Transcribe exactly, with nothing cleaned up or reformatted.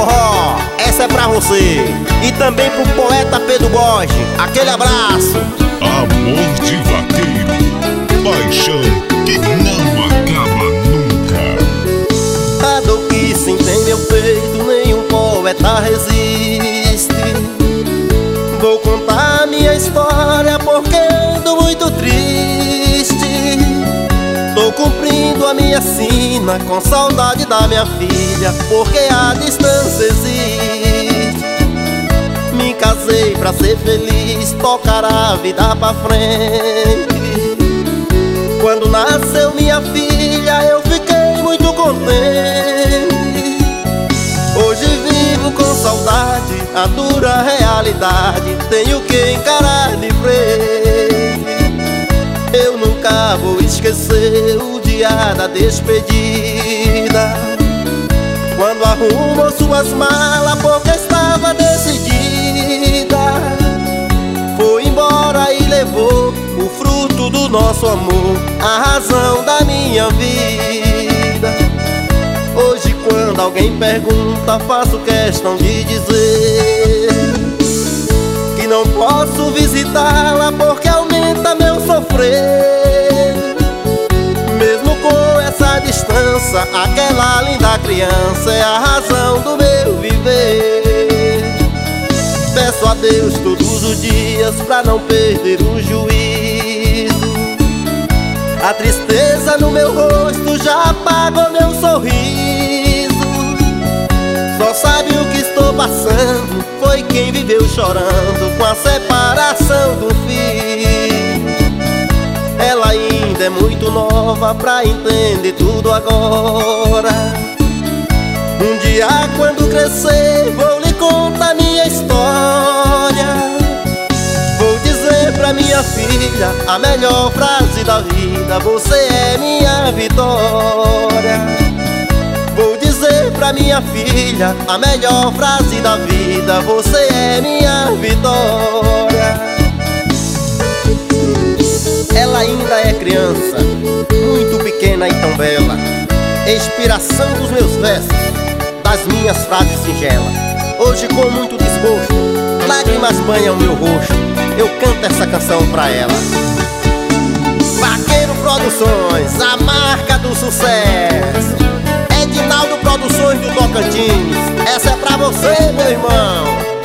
forró, essa é pra você. E também pro poeta Pedro Borges, aquele abraço. Amor de vaqueiro, paixão que não acaba nunca. A dor que sinto em meu peito, nenhum poeta resiste. Vou contar minha história porque ando muito triste. Tô cumprindo a minha sina com saudade da minha filha, porque a distância existe. Me casei pra ser feliz, tocar a vida pra frente. Quando nasceu minha filha eu fiquei muito contente. Hoje vivo com saudade, a dura realidade tenho que encarar de frente. Eu nunca vou esquecer o dia da despedida, quando arrumou suas malas porque estava decidida. Foi embora e levou o fruto do nosso amor, a razão da minha vida. Hoje quando alguém pergunta, faço questão de dizer que não posso visitá-la porque aumenta meu sofrer. Mesmo com essa distância, aquela linda criança é a razão do meu viver. Peço a Deus todos os dias pra não perder o juízo. A tristeza no meu rosto já apagou meu sorriso. Só sabe o que estou passando, foi quem viveu chorando com a separação do filho. Ela ainda é muito nova pra entender tudo agora. Um dia quando crescer vou lhe contar minha história. Vou dizer pra minha filha a melhor frase da vida: você é minha vitória. Vou dizer pra minha filha a melhor frase da vida: você é minha vitória. Ela ainda é criança, muito pequena e tão bela, inspiração dos meus versos, das minhas frases singelas. Hoje com muito desgosto, lágrimas banham meu rosto, eu canto essa canção pra ela. Vaqueiro Produções, a marca do sucesso. Edinaldo Produções do Tocantins, essa é pra você, meu irmão.